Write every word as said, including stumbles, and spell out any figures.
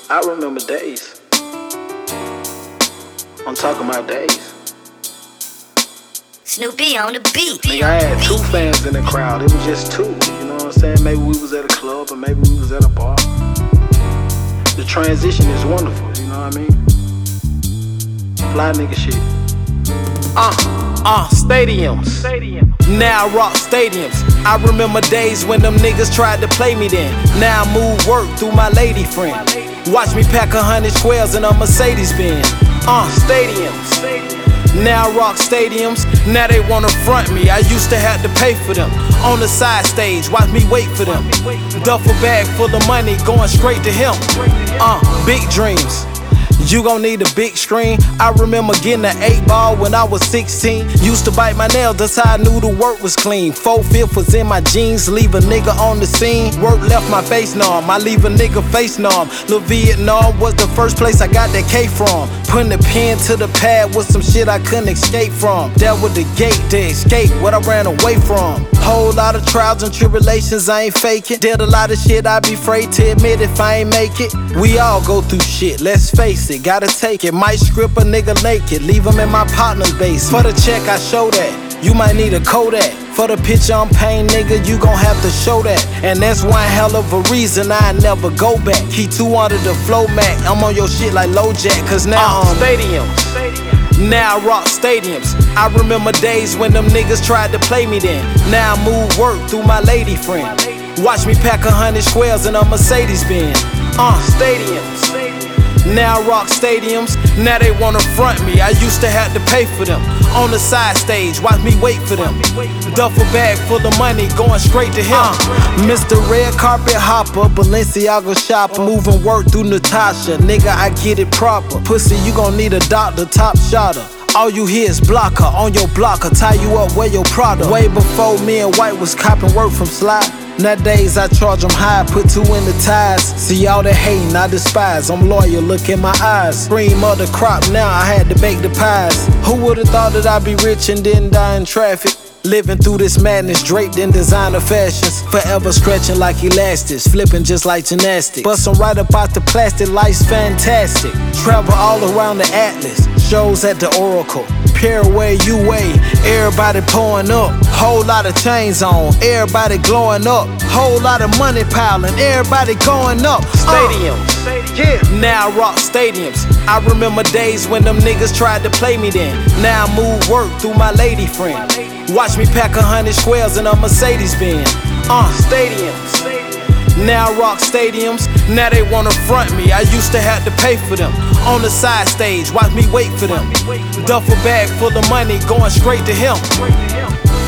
I remember days. I'm talking about days. Snoopy on the beat. Nigga, I had two fans in the crowd. It was just two. You know what I'm saying? Maybe we was at a club or maybe we was at a bar. The transition is wonderful. You know what I mean? Fly nigga shit. Uh, uh, stadiums. Stadium. Now I rock stadiums. I remember days when them niggas tried to play me then. Now I move work through my lady friend. Watch me pack a hundred squares in a Mercedes Benz. Uh, stadiums. Now I rock stadiums. Now they wanna front me. I used to have to pay for them. On the side stage, watch me wait for them. Duffel bag full of money going straight to him. Uh, big dreams. You gon' need a big screen. I remember getting an eight ball when I was sixteen. Used to bite my nails, that's how I knew the work was clean. Four-fifth was in my jeans, leave a nigga on the scene. Work left my face numb, I leave a nigga face numb. Lil' Vietnam was the first place I got that K from. Putting the pen to the pad was some shit I couldn't escape from. That was the gate to escape what I ran away from. Whole lot of trials and tribulations, I ain't faking. Did a lot of shit I be afraid to admit if I ain't make it. We all go through shit, let's face it. Gotta take it, might strip a nigga naked, leave him in my partner's base. For the check, I show that. You might need a Kodak. For the picture I'm painting, nigga, you gon' have to show that. And that's one hell of a reason I never go back. Key two under the flow mat. I'm on your shit like LoJack, cause now I'm stadiums. Now I rock stadiums. I remember days when them niggas tried to play me then. Now I move work through my lady friend. Watch me pack a hundred squares in a Mercedes Benz. Uh, stadiums. Now I rock stadiums, now they wanna front me. I used to have to pay for them. On the side stage, watch me wait for them. Duffel bag full of money going straight to him. uh, Mister Red Carpet Hopper, Balenciaga shopper. Moving work through Natasha, nigga I get it proper. Pussy you gon' need a doctor, top shotter. All you hear is blocker on your blocker, tie you up, wear your product. Way before me and White was copping work from Sly. Nowadays I charge them high, put two in the ties. See all the hating I despise, I'm loyal, look in my eyes. Cream of the crop, now I had to bake the pies. Who would've thought that I'd be rich and didn't die in traffic? Living through this madness, draped in designer fashions. Forever stretching like elastics, flipping just like gymnastics. Bustin' right up out the plastic, life's fantastic. Travel all around the Atlas, shows at the Oracle. Paraway, U A, everybody pouring up. Whole lot of chains on, everybody glowing up. Whole lot of money piling, everybody going up. Stadiums, uh, yeah. Now I rock stadiums. I remember days when them niggas tried to play me then. Now I move work through my lady friend. Watch me pack a hundred squares in a Mercedes Benz. Uh, stadiums. Now I rock stadiums, now they wanna front me. I used to have to pay for them. On the side stage, watch me wait for them. Duffel bag full of money going straight to him.